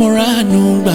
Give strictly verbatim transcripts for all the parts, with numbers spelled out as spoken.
mo ránu gbà,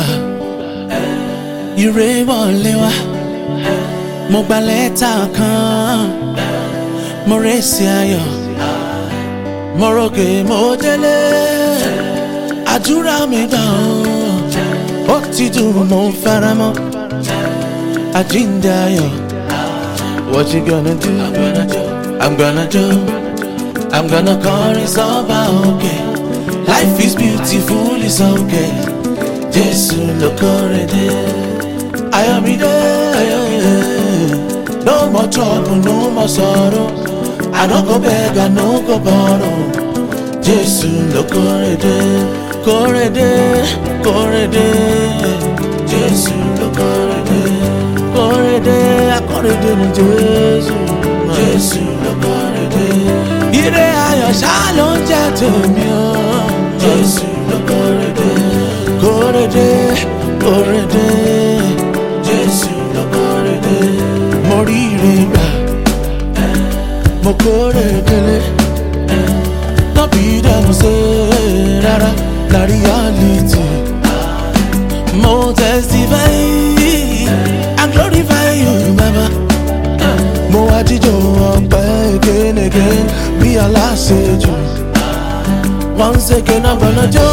ire wọlé wá, mo gba lẹ́tà kan, mo rèsì ayọ̀, mo ròkè mo délé, àdúrà mi gbà ó, ó ti dùn mo fara mọ́, àjíǹde ayọ̀. What you gonna do? I'm gonna do, I'm gonna do, I'm gonna call it's over, okay. Life is beautiful, it's okay. Jesu lo korede, I am there. No more trouble, no more sorrow. I don't go beg, I no go borrow. Jesu lo korede, korede, korede. Jesu lo korede, korede, I korede ni Jesu. Jesu lo korede. Ire ayọ̀ ṣá ló ń jẹ́ tèmi o. Jesu lo korede, korede, korede. Jesu lo korede. Mo rí ire gbà, mo korede lé. No be them say rárá, na reality. Mo testify and glorify you, Baba. Mo wá jíjọ ọpẹ́ again again bí aláṣejù. Once again I'm gonna do,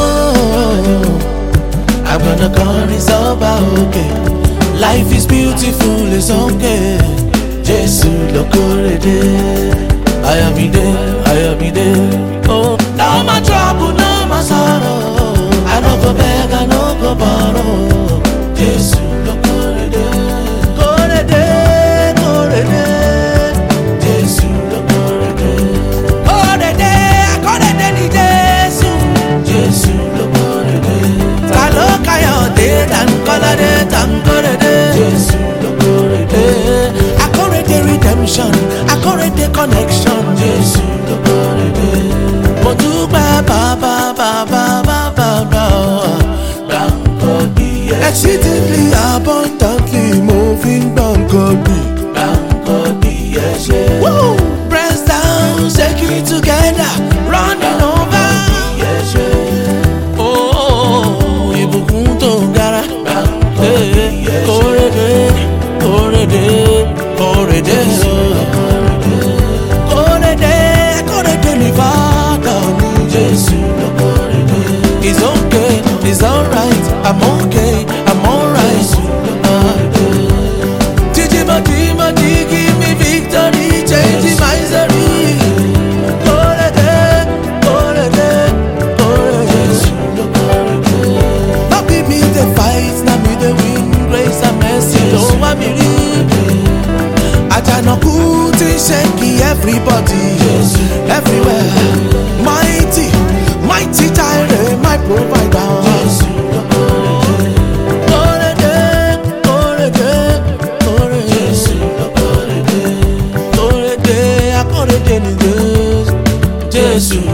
I'm gonna call it's over, okay. Life is beautiful, it's okay. Jesu lo korede, I am there, I am there. Oh, no more trouble, no more sorrow. I no go beg, I no go borrow. Jesu lo korede, korede, korede. Jesu lo korede, korede, korede ni Jesu. Jesu lo korede. Kalo kayode dan kolade dan korede. Jesu lo korede. Akorede redemption, akorede connection. Jesu lo korede. Mo dúpẹ́ bàbá bàbá bàbá bàbá. Gbàǹkọ́ bí ẹ. Exceedingly abundantly mo fi ń gbàǹkọ́ bí. Gbàǹkọ́ bí ẹ ṣe. Woo! Press down, shake it together, running over. Gbàǹkọ́ bí ẹ ṣe. Oh, ìbùkún tó gara. Gbàǹkọ́ bí ẹ ṣe. Kórede, kórede, kórede. Kórede, kórede ní Fada ní Jesu lo korede. It's okay, it's alright, I'm okay, I'm alright. Titi mati mati, give me victory, change my misery. Korede, korede, korede. Jesu lo korede. No be me the fight, na me the win, grace and mercy over me. Ajanaku ti shake everybody, everywhere. Mighty, mighty Jireh, my provider. Jesu lo korede, korede, korede. Jesu lo korede, korede, akorede ni Jesu. Jesu.